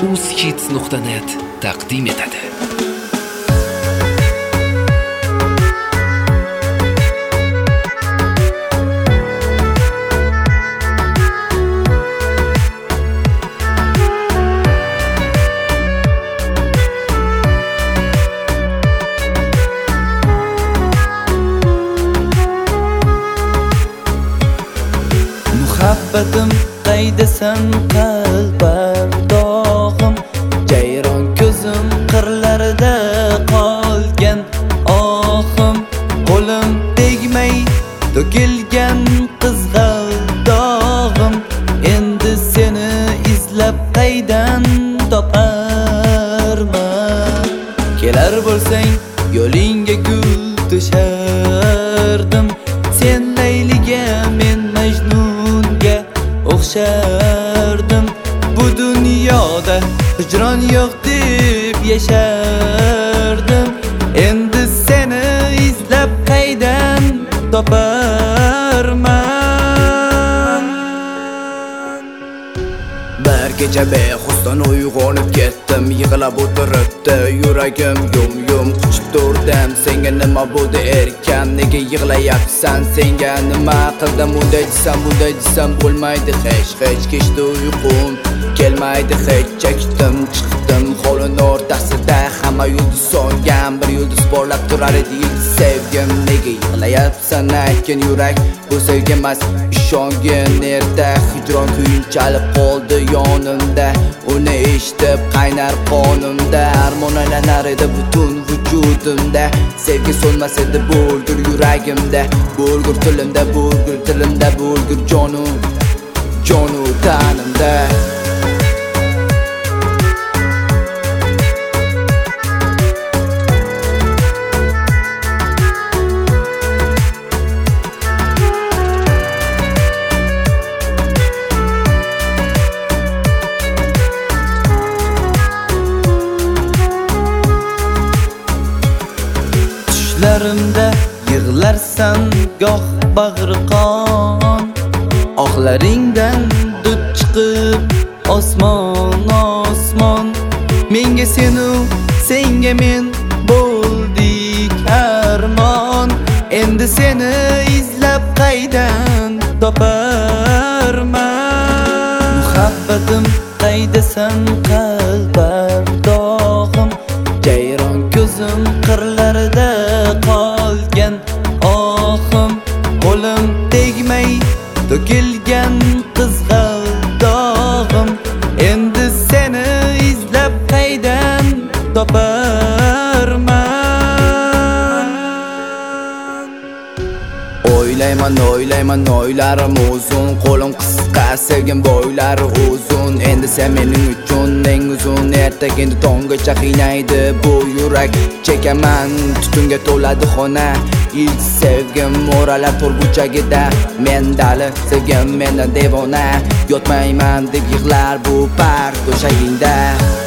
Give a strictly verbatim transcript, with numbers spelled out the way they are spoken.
uzhits nuqta net taqdim etadi. Muhabbatim qaydasan qalbar dog'im, jayron ko'zim qirlarida qolgan ohim, qo'lim tegmay to'kilgan qizg'aldog'im, endi seni izlab qaydan toparman. Kelar bo'lsang yo'lingga gul to'shardim, sen Layliga men Majnunga o'xshardim. Bu dunyoda hijron yo'q deb yashardim, endi seni izlab qaydan toparman. Bir kecha bexosdan uyg'onib ketdim, yig'lab o'tiribdi yuragim yum-yum quchib turdim. Senga nima bo'ldi erkam, nega yig'layapsan, senga nima qildim? Bunday desam, bunday desam bo'lmaydi, hech hech kechdi uyqum kelmaydi, hech chekdim chiqdim hovlining o'rtasida, hamma yulduz so'ngan, bir yulduz porlab turar edi sevgim. Nega yig'layapsan aytgin yurak, bu sevgi emas ishongin. Nerda hijron kuyin chalib qoldi yonimda, uni eshitib qaynar qonimda, armon aylanar edi butun vujudimda. Sevgi so'nmas edi bo'lgur yuragimda, bo'lgur tilimda, bo'lgur tilimda, bo'lgur jonu jonu tanimda. Tushlarimda yig'larsan goh bag'ri qon, oqlaringdan dud chiqib osmon osmon. Menga senu senga men bo'ldik armon, endi seni izlab qaydan toparman. Muhabbatim qaydasan qalbar dog'im, jayron ko'zim qirlarida qolgan ohim, qo'lim tegmay to'kilgan qizg'aldog'im, endi seni izlab qaydan toparman. O'ylayman, o'ylayman, o'ylarim uzun, qo'lim qisqa, sevgim bo'ylari uzun. Endi sen mening uchun eng uzun, ertaga endi tonggacha qiynaydi bu yurak. Chekaman tutunga to'ladi xona, ilk sevgim mo'ralar to'rbuchagida. Men dali sevgim mendan devona, yotmayman deb yig'lar bu park to'shagingda.